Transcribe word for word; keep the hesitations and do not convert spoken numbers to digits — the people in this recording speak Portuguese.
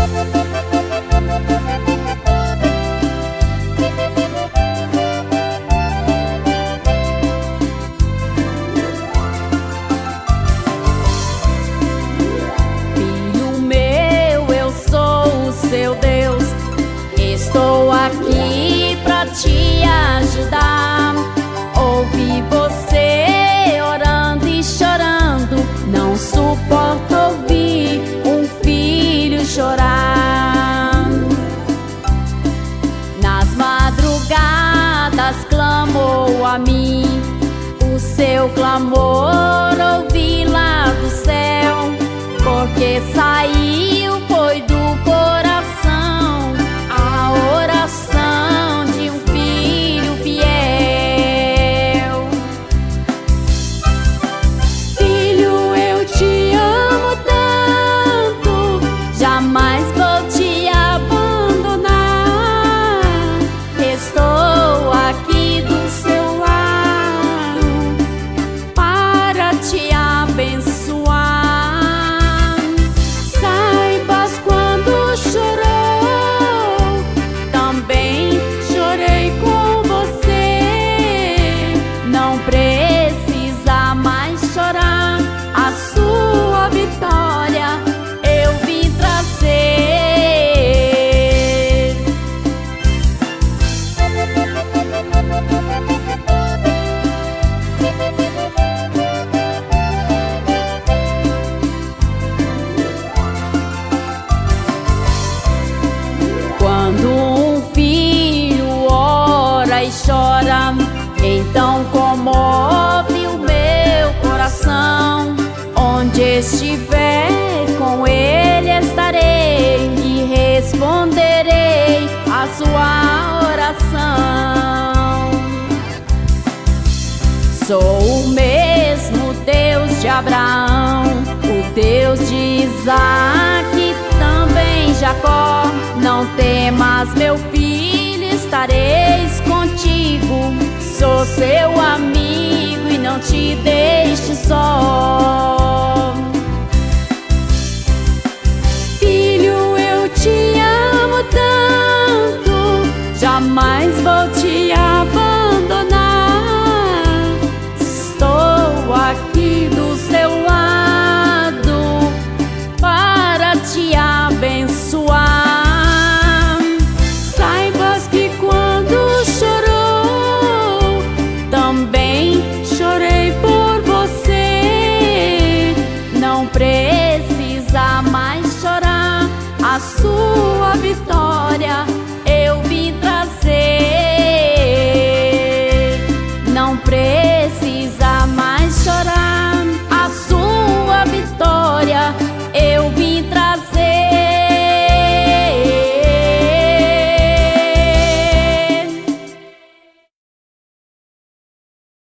Estou aqui pra te ajudar. Ouvi você orando e chorando. Não suporto ouvir um filho chorar. Nas madrugadas clamou a mim. O seu clamor ouvi lá do céu, porque saiu foi do coração a oração de um filho fiel. Filho, eu te amo tanto, jamais vou te abandonar. Estou aqui do seu lado para te abençoar. Saibas quando chorou, também chorei com você. Não precisa mais chorar, a sua vitória eu vim trazer. Quando um filho ora e chora, então comove o meu coração. Onde estiver, com ele estarei e responderei a sua oração. Sou o mesmo Deus de Abraão, o Deus de Isaac, também Jacó. Não temas, meu filho, estareis contigo. Sou seu amigo e não te deixe só.